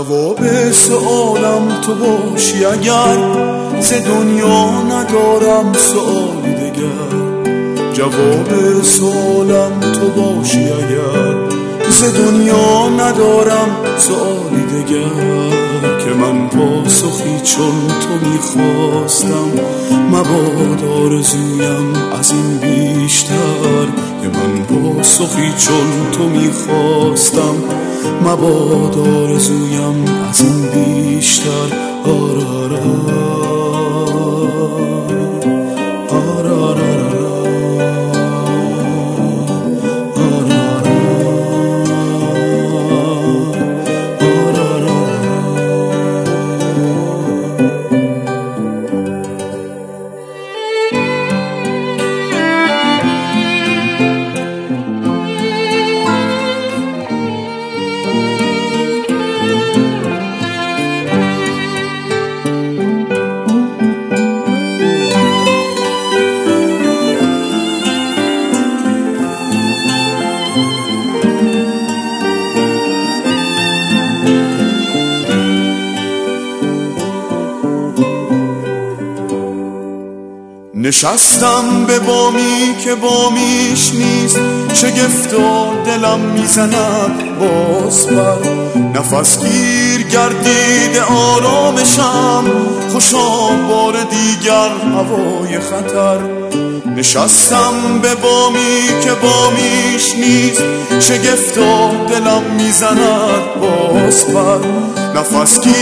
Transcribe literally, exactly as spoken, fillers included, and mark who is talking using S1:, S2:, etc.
S1: جواب سوالم تو باشی اگر ز دنیا ندارم سؤالی دگر. جواب سوالم تو باشی اگر ز دنیا ندارم سؤالی دگر. که من پاسخی چون تو میخواستم مباد آرزویم از این بیشتر. که من پاسخی چون تو میخواستم مباد آرزویم از این بیشتر. آرارا نشستم به بامی که بامیش نیست، شگفتا دلم میزند باز بر. نفس گیر گردیده آرامشم، خوشا بار دیگر هوای خطر. نشستم به بامی که بامیش نیست، شگفتا دلم میزند باز بر. نفس گیر